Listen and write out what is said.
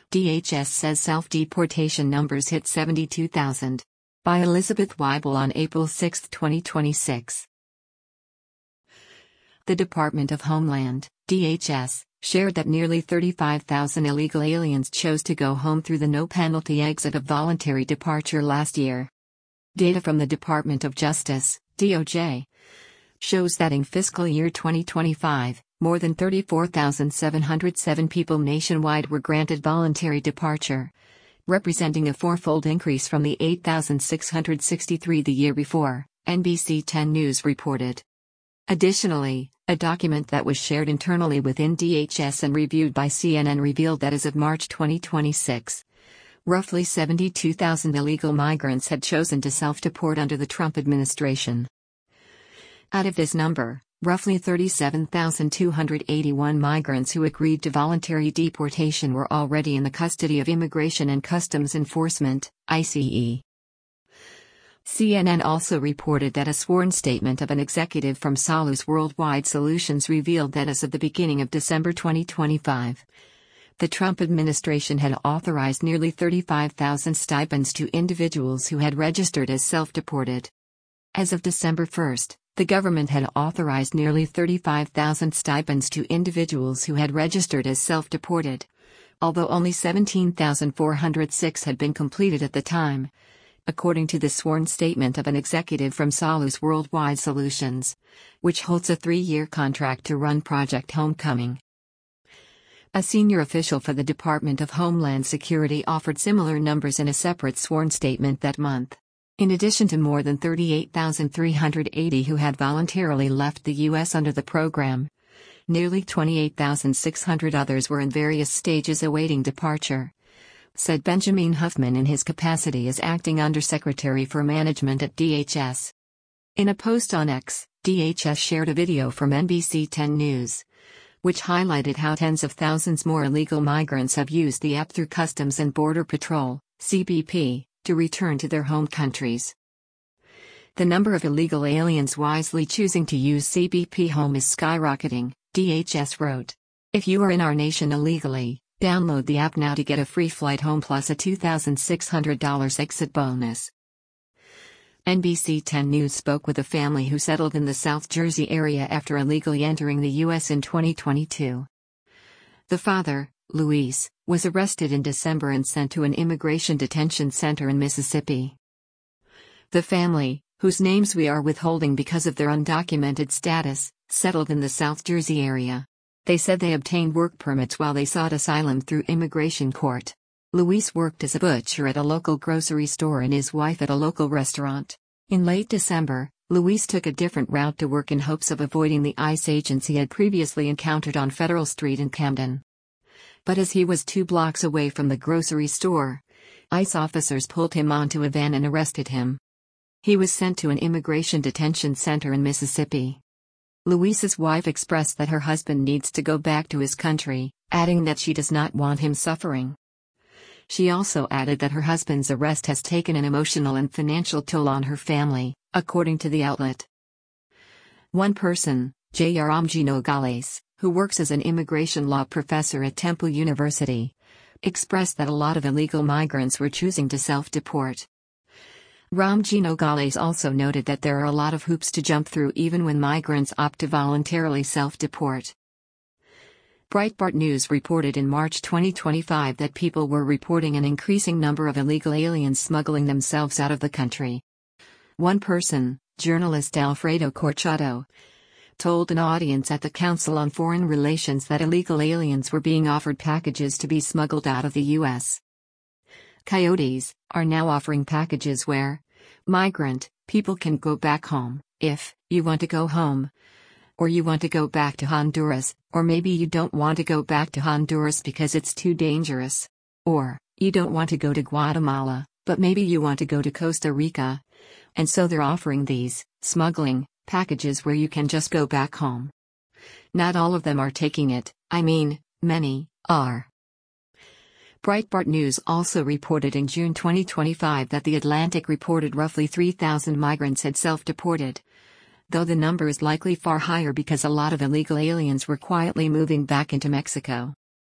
DHS says self-deportation numbers hit 72,000. By Elizabeth Weibel on April 6, 2026. The Department of Homeland, DHS, shared that nearly 35,000 illegal aliens chose to go home through the no-penalty exit of voluntary departure last year. Data from the Department of Justice, DOJ, shows that in fiscal year 2025, more than 34,707 people nationwide were granted voluntary departure, representing a fourfold increase from the 8,663 the year before, NBC 10 News reported. Additionally, a document that was shared internally within DHS and reviewed by CNN revealed that as of March 2026, roughly 72,000 illegal migrants had chosen to self-deport under the Trump administration. Out of this number, roughly 37,281 migrants who agreed to voluntary deportation were already in the custody of Immigration and Customs Enforcement, ICE. CNN also reported that a sworn statement of an executive from Salus Worldwide Solutions revealed that as of the beginning of December 2025, the Trump administration had authorized nearly 35,000 stipends to individuals who had registered as self-deported. As of December 1, the government had authorized nearly 35,000 stipends to individuals who had registered as self-deported, although only 17,406 had been completed at the time, according to the sworn statement of an executive from Salus Worldwide Solutions, which holds a 3-year contract to run Project Homecoming. A senior official for the Department of Homeland Security offered similar numbers in a separate sworn statement that month. In addition to more than 38,380 who had voluntarily left the U.S. under the program, nearly 28,600 others were in various stages awaiting departure, said Benjamin Huffman in his capacity as Acting Undersecretary for Management at DHS. In a post on X, DHS shared a video from NBC 10 News, which highlighted how tens of thousands more illegal migrants have used the app through Customs and Border Patrol, CBP, to return to their home countries. The number of illegal aliens wisely choosing to use CBP Home is skyrocketing, DHS wrote. If you are in our nation illegally, download the app now to get a free flight home plus a $2,600 exit bonus. NBC 10 News spoke with a family who settled in the South Jersey area after illegally entering the U.S. in 2022. The father, Luis, was arrested in December and sent to an immigration detention center in Mississippi. The family, whose names we are withholding because of their undocumented status, settled in the South Jersey area. They said they obtained work permits while they sought asylum through immigration court. Luis worked as a butcher at a local grocery store and his wife at a local restaurant. In late December, Luis took a different route to work in hopes of avoiding the ICE agents he had previously encountered on Federal Street in Camden. But as he was 2 blocks away from the grocery store, ICE officers pulled him onto a van and arrested him. He was sent to an immigration detention center in Mississippi. Luis's wife expressed that her husband needs to go back to his country, adding that she does not want him suffering. She also added that her husband's arrest has taken an emotional and financial toll on her family, according to the outlet. One person, Jairam Nogales, who works as an immigration law professor at Temple University, expressed that a lot of illegal migrants were choosing to self-deport. Ramji Nogales also noted that there are a lot of hoops to jump through even when migrants opt to voluntarily self-deport. Breitbart News reported in March 2025 that people were reporting an increasing number of illegal aliens smuggling themselves out of the country. One person, journalist Alfredo Corchado, told an audience at the Council on Foreign Relations that illegal aliens were being offered packages to be smuggled out of the U.S. Coyotes are now offering packages where migrant people can go back home, if you want to go home, or you want to go back to Honduras, or maybe you don't want to go back to Honduras because it's too dangerous, or you don't want to go to Guatemala, but maybe you want to go to Costa Rica, and so they're offering these smuggling packages where you can just go back home. Not all of them are taking it, I mean, many are. Breitbart News also reported in June 2025 that The Atlantic reported roughly 3,000 migrants had self-deported, though the number is likely far higher because a lot of illegal aliens were quietly moving back into Mexico.